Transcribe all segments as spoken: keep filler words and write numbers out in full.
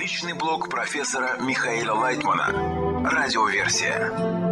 Научный блог профессора Михаила Лайтмана. Радиоверсия.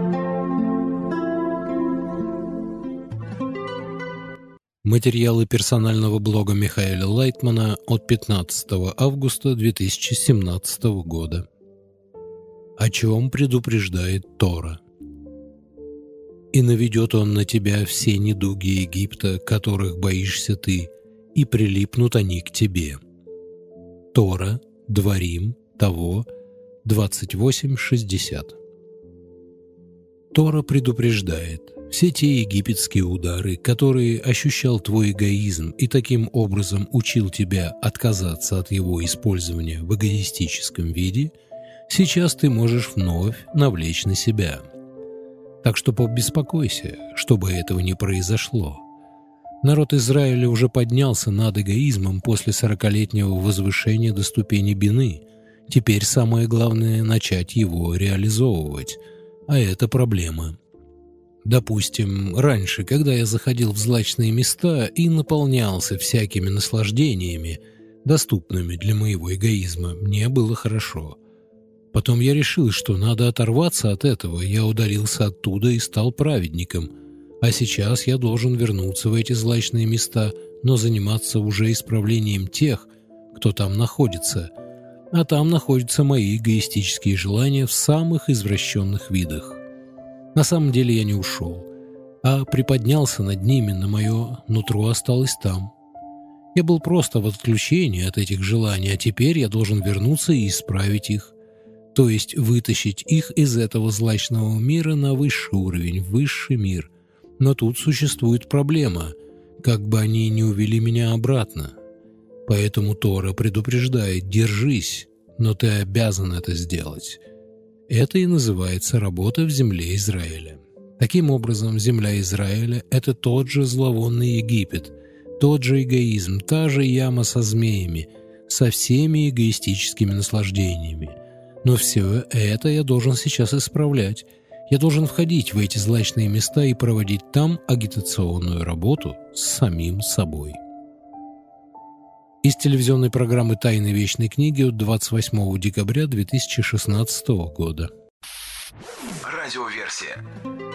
Материалы персонального блога Михаила Лайтмана от пятнадцатого августа две тысячи семнадцатого года. О чем предупреждает Тора. «И наведет он на тебя все недуги Египта, которых боишься ты, и прилипнут они к тебе». Тора, Дворим, Того, двадцать восемь шестьдесят. Тора предупреждает: все те египетские удары, которые ощущал твой эгоизм и таким образом учил тебя отказаться от его использования в эгоистическом виде, сейчас ты можешь вновь навлечь на себя. Так что побеспокойся, чтобы этого не произошло. Народ Израиля уже поднялся над эгоизмом после сорокалетнего возвышения до ступени бины. Теперь самое главное — начать его реализовывать, а это проблема. Допустим, раньше, когда я заходил в злачные места и наполнялся всякими наслаждениями, доступными для моего эгоизма, мне было хорошо. Потом я решил, что надо оторваться от этого, я удалился оттуда и стал праведником. А сейчас я должен вернуться в эти злачные места, но заниматься уже исправлением тех, кто там находится. А там находятся мои эгоистические желания в самых извращенных видах. На самом деле я не ушел, а приподнялся над ними, но мое нутро осталось там. Я был просто в отключении от этих желаний, а теперь я должен вернуться и исправить их. То есть вытащить их из этого злачного мира на высший уровень, в высший мир. Но тут существует проблема, как бы они не увели меня обратно. Поэтому Тора предупреждает: держись, но ты обязан это сделать. Это и называется работа в земле Израиля. Таким образом, земля Израиля — это тот же зловонный Египет, тот же эгоизм, та же яма со змеями, со всеми эгоистическими наслаждениями. Но все это я должен сейчас исправлять. Я должен входить в эти злачные места и проводить там агитационную работу с самим собой. Из телевизионной программы «Тайны вечной книги» от двадцать восьмого декабря две тысячи шестнадцатого года. Радиоверсия.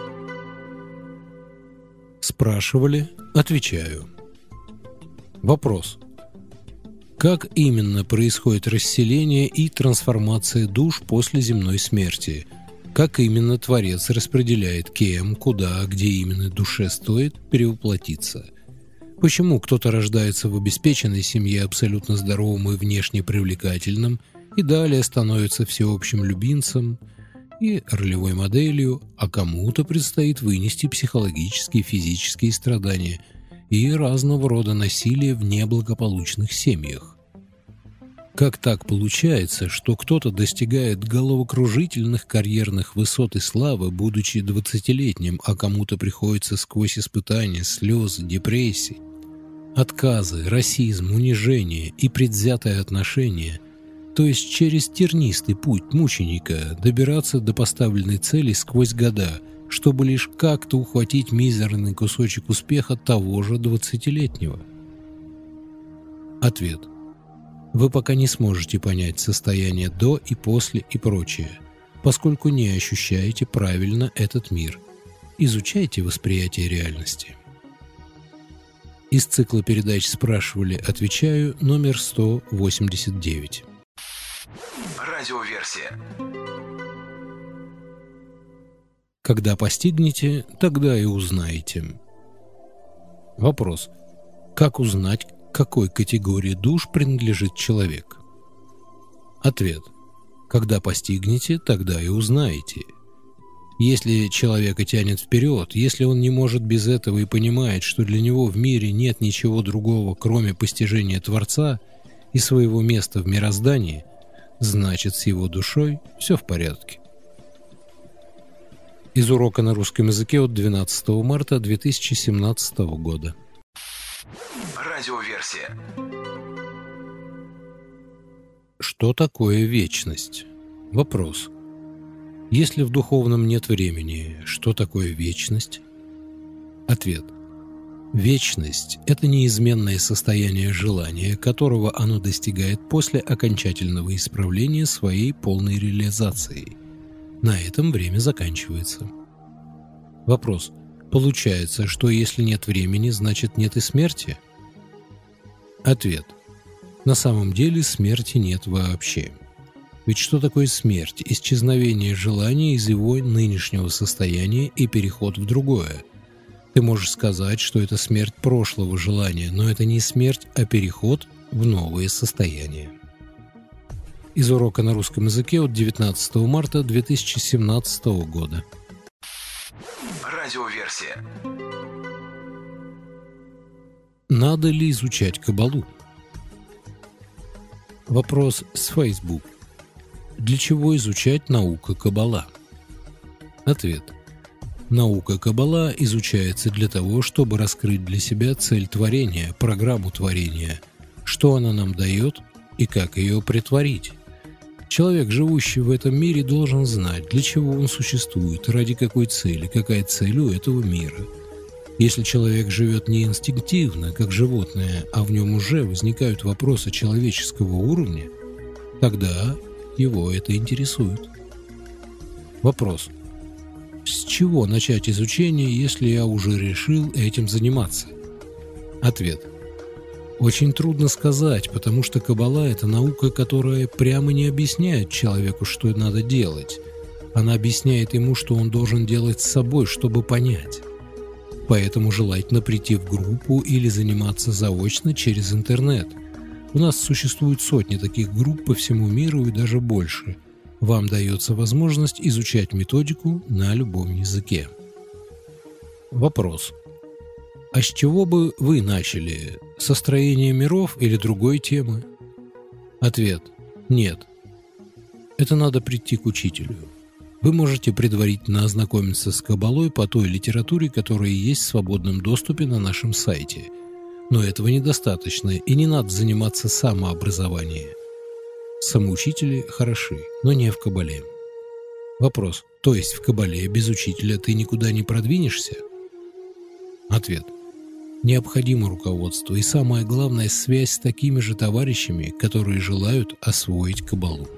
Спрашивали, отвечаю. Вопрос. Как именно происходит расселение и трансформация душ после земной смерти? Как именно Творец распределяет, кем, куда, где именно душе стоит перевоплотиться? Почему кто-то рождается в обеспеченной семье абсолютно здоровым и внешне привлекательным, и далее становится всеобщим любимцем и ролевой моделью, а кому-то предстоит вынести психологические и физические страдания и разного рода насилие в неблагополучных семьях? Как так получается, что кто-то достигает головокружительных карьерных высот и славы, будучи двадцатилетним, а кому-то приходится сквозь испытания, слезы, депрессии, отказы, расизм, унижение и предвзятое отношение, то есть через тернистый путь мученика добираться до поставленной цели сквозь года, чтобы лишь как-то ухватить мизерный кусочек успеха того же двадцатилетнего? Ответ. Вы пока не сможете понять состояние до и после и прочее, поскольку не ощущаете правильно этот мир. Изучайте восприятие реальности. Из цикла передач «Спрашивали, отвечаю» номер сто восемьдесят девять. Радиоверсия. Когда постигнете, тогда и узнаете. Вопрос. Как узнать, к какой категории душ принадлежит человек? Ответ. Когда постигнете, тогда и узнаете. Если человека тянет вперед, если он не может без этого и понимает, что для него в мире нет ничего другого, кроме постижения Творца и своего места в мироздании, значит, с его душой все в порядке. Из урока на русском языке от двенадцатого марта две тысячи семнадцатого года. Радиоверсия. Что такое вечность? Вопрос. Если в духовном нет времени, что такое вечность? Ответ. Вечность – это неизменное состояние желания, которого оно достигает после окончательного исправления своей полной реализацией. На этом время заканчивается. Вопрос. Получается, что если нет времени, значит нет и смерти? Ответ. На самом деле смерти нет вообще. Ведь что такое смерть? Исчезновение желания из его нынешнего состояния и переход в другое. Ты можешь сказать, что это смерть прошлого желания, но это не смерть, а переход в новое состояние. Из урока на русском языке от девятнадцатого марта две тысячи семнадцатого года. Радиоверсия. Надо ли изучать Кабалу? Вопрос с Facebook. Для чего изучать наука Кабала? Ответ. Наука Кабала изучается для того, чтобы раскрыть для себя цель творения, программу творения, что она нам дает и как ее претворить. Человек, живущий в этом мире, должен знать, для чего он существует, ради какой цели, какая цель у этого мира. Если человек живет не инстинктивно, как животное, а в нем уже возникают вопросы человеческого уровня, тогда его это интересует. Вопрос. С чего начать изучение, если я уже решил этим заниматься? Ответ. Очень трудно сказать, потому что Кабала – это наука, которая прямо не объясняет человеку, что надо делать. Она объясняет ему, что он должен делать с собой, чтобы понять. Поэтому желательно прийти в группу или заниматься заочно через интернет. У нас существует сотни таких групп по всему миру и даже больше. Вам дается возможность изучать методику на любом языке. Вопрос. А с чего бы вы начали? Со строения миров или другой темы? Ответ. Нет. Это надо прийти к учителю. Вы можете предварительно ознакомиться с Кабалой по той литературе, которая есть в свободном доступе на нашем сайте. Но этого недостаточно, и не надо заниматься самообразованием. Самоучители хороши, но не в Кабале. Вопрос. То есть в Кабале без учителя ты никуда не продвинешься? Ответ. Необходимо руководство и, самое главное, связь с такими же товарищами, которые желают освоить Кабалу.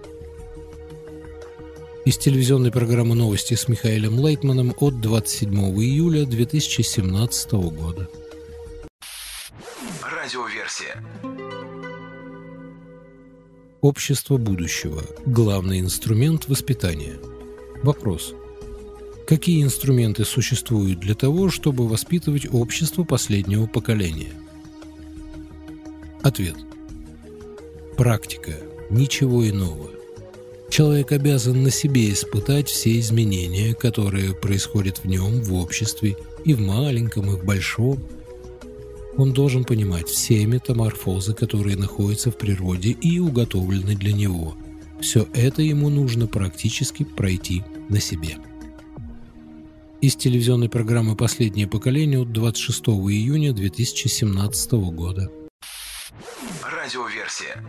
Из телевизионной программы «Новости» с Михаилом Лайтманом от двадцать седьмого июля две тысячи семнадцатого года. Радиоверсия. Общество будущего. Главный инструмент воспитания. Вопрос. Какие инструменты существуют для того, чтобы воспитывать общество последнего поколения? Ответ. Практика. Ничего иного. Человек обязан на себе испытать все изменения, которые происходят в нем, в обществе, и в маленьком, и в большом. Он должен понимать все метаморфозы, которые находятся в природе и уготовлены для него. Все это ему нужно практически пройти на себе. Из телевизионной программы «Последнее поколение» от двадцать шестого июня две тысячи семнадцатого года. Радиоверсия.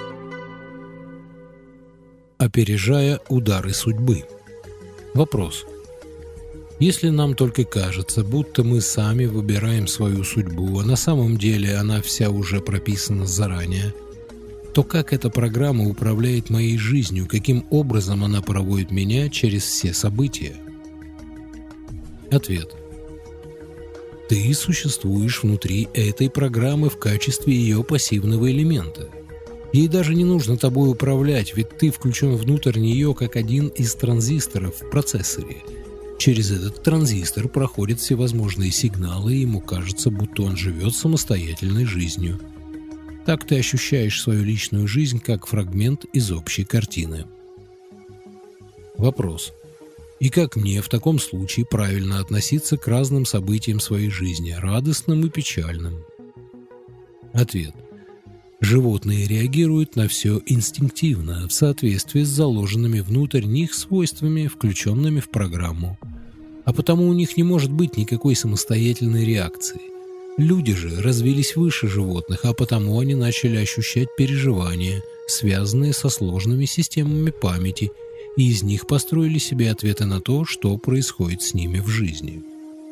Опережая удары судьбы. Вопрос. Если нам только кажется, будто мы сами выбираем свою судьбу, а на самом деле она вся уже прописана заранее, то как эта программа управляет моей жизнью, каким образом она проводит меня через все события? Ответ. Ты существуешь внутри этой программы в качестве ее пассивного элемента. Ей даже не нужно тобой управлять, ведь ты включен внутрь нее как один из транзисторов в процессоре. Через этот транзистор проходят всевозможные сигналы, и ему кажется, будто он живет самостоятельной жизнью. Так ты ощущаешь свою личную жизнь как фрагмент из общей картины. Вопрос. И как мне в таком случае правильно относиться к разным событиям своей жизни, радостным и печальным? Ответ. Животные реагируют на все инстинктивно, в соответствии с заложенными внутрь них свойствами, включенными в программу. А потому у них не может быть никакой самостоятельной реакции. Люди же развились выше животных, а потому они начали ощущать переживания, связанные со сложными системами памяти, и из них построили себе ответы на то, что происходит с ними в жизни.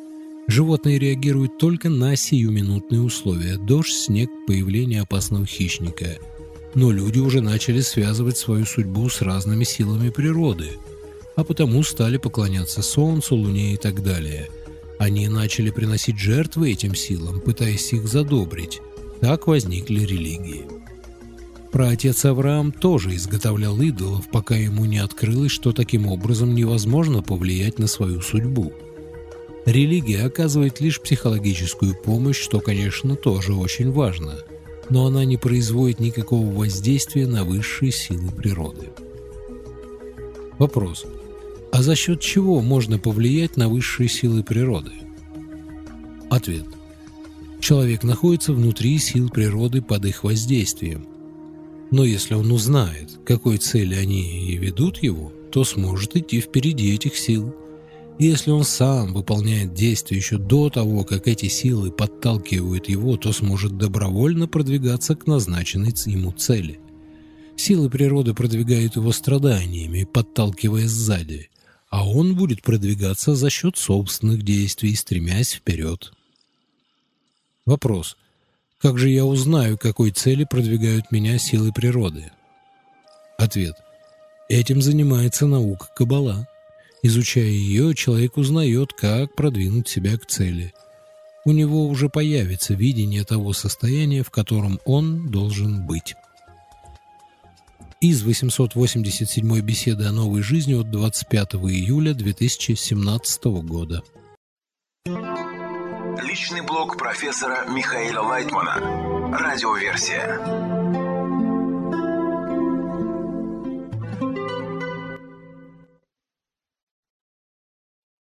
Животные реагируют только на сиюминутные условия – дождь, снег, появление опасного хищника. Но люди уже начали связывать свою судьбу с разными силами природы, а потому стали поклоняться солнцу, луне и так далее. Они начали приносить жертвы этим силам, пытаясь их задобрить. Так возникли религии. Праотец Авраам тоже изготовлял идолов, пока ему не открылось, что таким образом невозможно повлиять на свою судьбу. Религия оказывает лишь психологическую помощь, что, конечно, тоже очень важно, но она не производит никакого воздействия на высшие силы природы. Вопрос. А за счет чего можно повлиять на высшие силы природы? Ответ. Человек находится внутри сил природы под их воздействием. Но если он узнает, к какой цели они и ведут его, то сможет идти впереди этих сил. И если он сам выполняет действия еще до того, как эти силы подталкивают его, то сможет добровольно продвигаться к назначенной ему цели. Силы природы продвигают его страданиями, подталкивая сзади, а он будет продвигаться за счет собственных действий, стремясь вперед. Вопрос. Как же я узнаю, к какой цели продвигают меня силы природы? Ответ. Этим занимается наука Каббала. Изучая ее, человек узнает, как продвинуть себя к цели. У него уже появится видение того состояния, в котором он должен быть. Из восемьсот восемьдесят седьмой беседы о новой жизни от двадцать пятого июля две тысячи семнадцатого года. Личный блог профессора Михаила Лайтмана. Радиоверсия.